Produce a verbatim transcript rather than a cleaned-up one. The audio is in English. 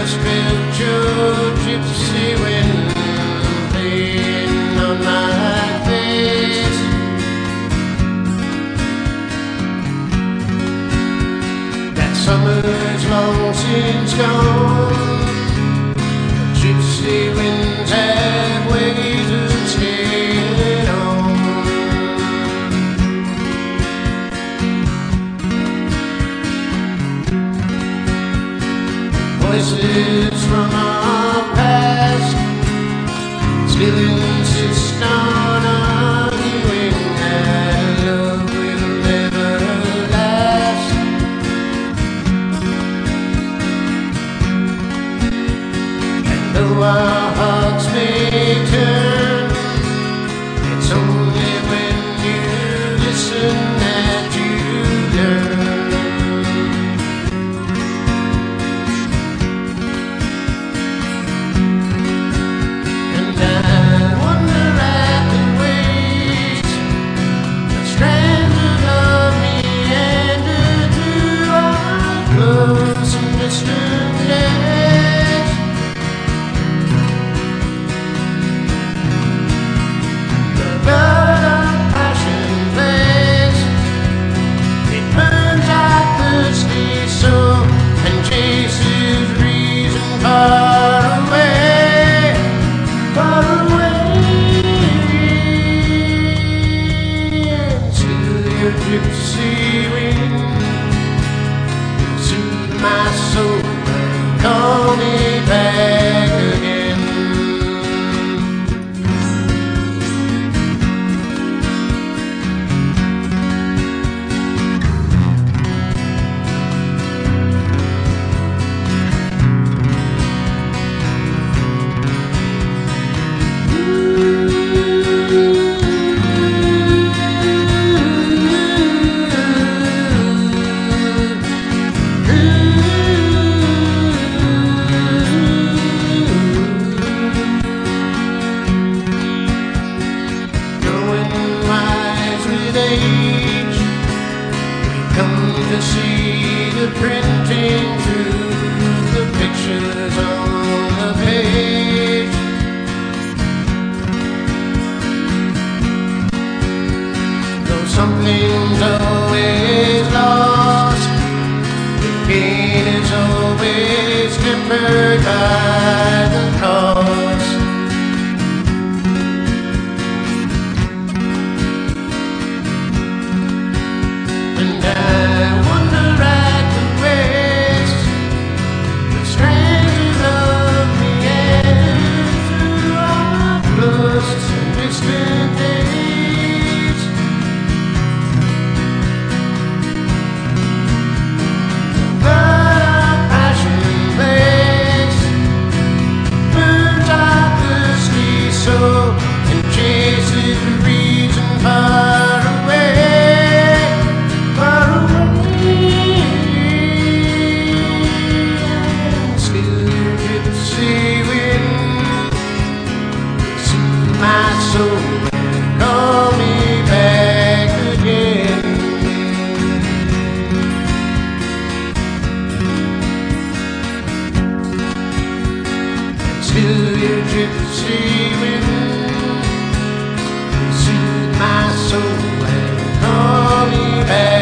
just felt your gypsy wind playing on my face. That summer's long since gone. Gypsy winds have ways of staying on. Voices from our past still insist on arguing that love will never last. And though our hearts may turn, it's only when you listen that you learn. Gypsy wind, soothe my soul and call me back again. To see the printing through the pictures on the page. Though something's always lost, the gain is always tempered by the cost. And I and chases the reason far away, far away. Still your gypsy wind soothe my soul and call me back again. And still your gypsy wind my soul and call me back.